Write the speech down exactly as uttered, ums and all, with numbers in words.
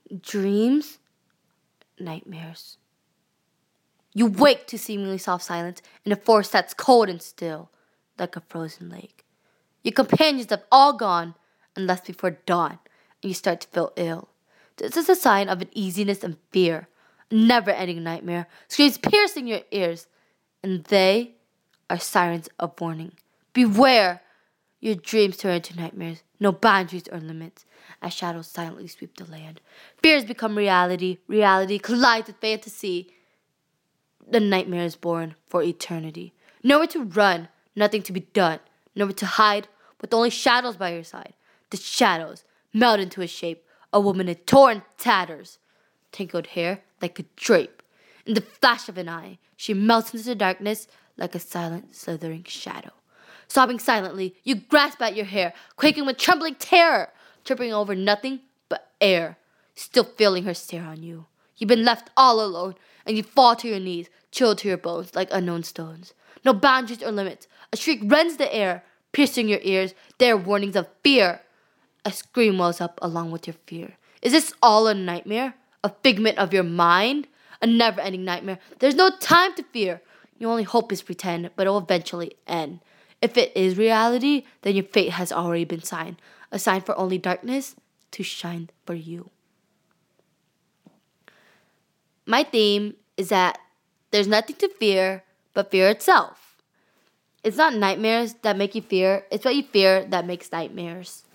Dreams, nightmares. You wake to seemingly soft silence in a forest that's cold and still, like a frozen lake. Your companions have all gone and left before dawn, and you start to feel ill. This is a sign of uneasiness and fear, a never-ending nightmare, screams piercing your ears, and they are sirens of warning. Beware! Your dreams turn into nightmares, no boundaries or limits, as shadows silently sweep the land. Fears become reality, reality collides with fantasy. The nightmare is born for eternity. Nowhere to run, nothing to be done, nowhere to hide, with only shadows by your side. The shadows melt into a shape, a woman in torn tatters, tangled hair like a drape. In the flash of an eye, she melts into the darkness like a silent, slithering shadow. Sobbing silently, you grasp at your hair, quaking with trembling terror, tripping over nothing but air, still feeling her stare on you. You've been left all alone, and you fall to your knees, chilled to your bones like unknown stones. No boundaries or limits. A shriek rends the air, piercing your ears. There are warnings of fear. A scream wells up along with your fear. Is this all a nightmare? A figment of your mind? A never-ending nightmare. There's no time to fear. Your only hope is pretend, but it will eventually end. If it is reality, then your fate has already been signed. A sign for only darkness to shine for you. My theme is that there's nothing to fear but fear itself. It's not nightmares that make you fear, it's what you fear that makes nightmares.